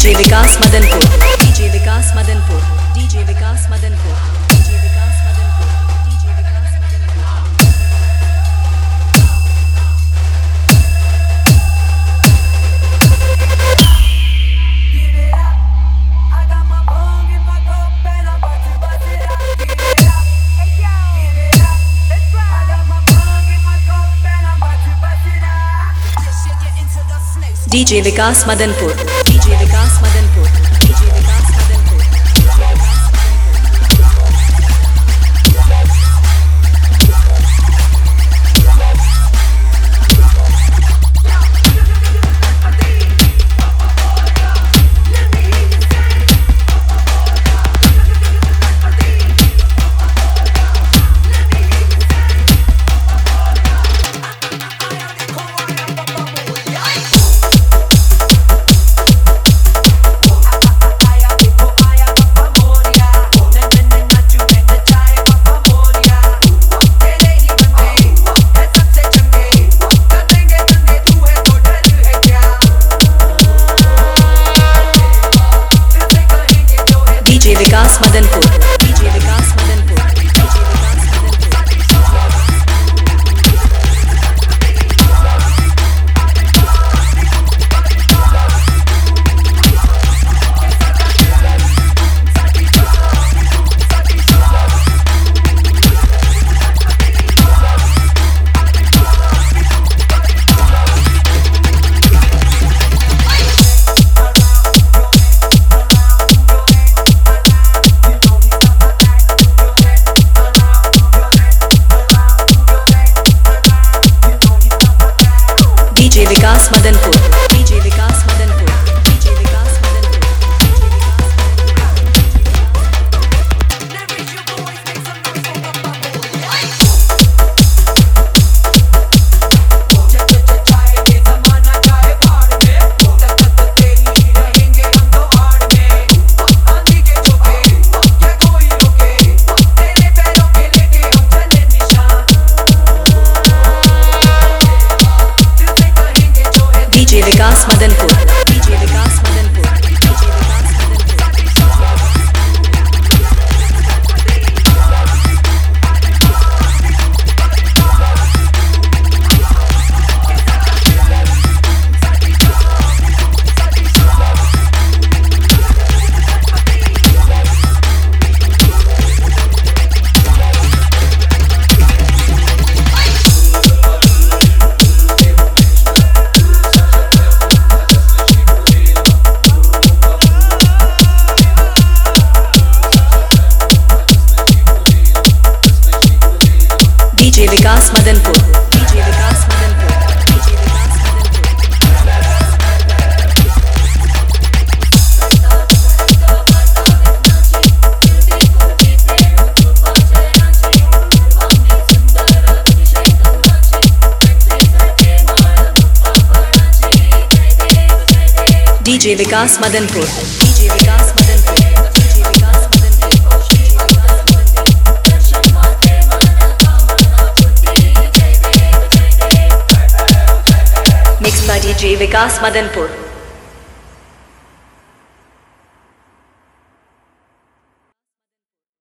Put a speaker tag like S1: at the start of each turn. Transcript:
S1: DJ Vikas Madanpur, DJ Vikas Madanpur, DJ Vikas Madanpur, DJ Vikas Madanpur, DJ Vikas Madanpur.
S2: Give it up, I got my bong in my cup and I'm about to bust it up. Give it up, hey yo, give it up, let's ride. I got my bong in my cup and I'm about to bust it up. This shit get into the snakes.
S1: DJ Vikas Madanpur, DJ Vikas Madanpur, DJ Vikas Madanpur, DJ Vikas Madanpur. DJ Vikas Madanpur, DJ Vikas Madanpur, DJ Vikas DJ Vikas Madanpur, DJ Vikas Madanpur, DJ Vikas Madanpur,
S2: Leverage your voice, make some noise for my boy. चाहे ये ज़माना चाहे बाढ़ में, तक तेरी ही रहेंगे हम तो हार में। आंधी के झोंके, क्या कोई रोके? तेरे पैरों पे लेके हम चले निशान। दिल से कहेंगे जो है
S1: DJ Vikas Madanpur, DJ Vikas Madanpur, DJ Vikas DJ Vikas Madanpur, DJ Vikas Madanpur, DJ Vikas Madanpur. DJ Vikas Madanpur, DJ Vikas Madanpur, DJ Vikas Madanpur. Mixed by DJ Vikas Madanpur.